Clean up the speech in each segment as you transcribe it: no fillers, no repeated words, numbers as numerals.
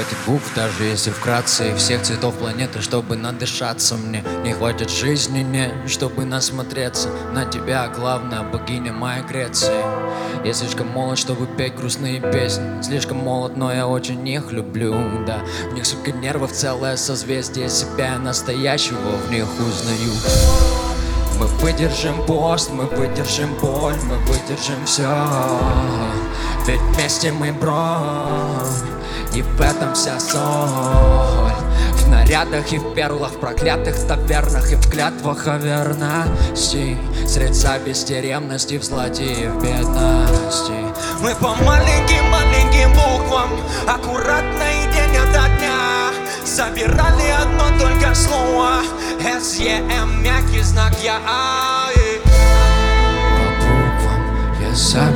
хватит букв, даже если вкратце, и всех цветов планеты, чтобы надышаться. Мне не хватит жизни, не, чтобы насмотреться на тебя, главная богиня моей Греции. Я слишком молод, чтобы петь грустные песни, слишком молод, но я очень их люблю, да. В них, сука, нервов целое созвездие себя настоящего в них узнаю. Мы выдержим пост, мы выдержим боль, мы выдержим все. Ведь вместе мы бронь, и в этом вся соль. В нарядах и в перлах, в проклятых тавернах и в клятвах о верности, средь зависти, ревности, в злате и в бедности. Мы по маленьким буквам, аккуратно и день ото дня собирали одно только слово S-E-M, мягкий знак я По буквам я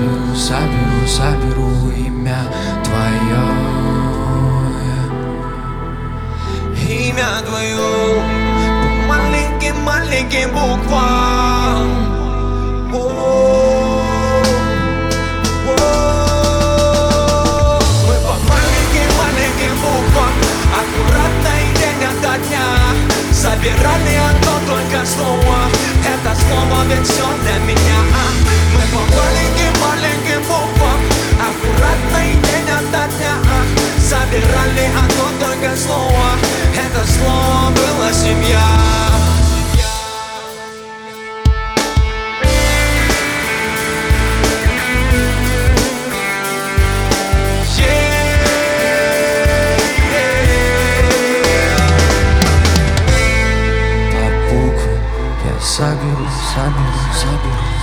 соберу имя твое. Имя твое по маленьким буквам. Мы по маленьким буквам, аккуратно и день ото дня собирали одно только слово. Это слово ведь все для меня. Мы по маленьким буквам, аккуратно и день ото дня собирали одно только слово. Это слово было семья. По буквам я соберу